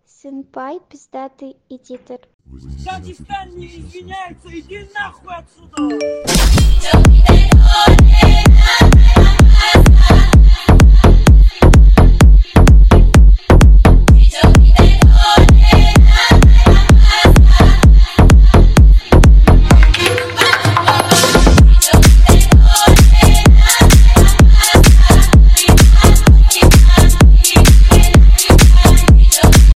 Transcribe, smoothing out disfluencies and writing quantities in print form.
Сэнпай пиздатый эдитор. Дагестан не извиняется, иди нахуй отсюда!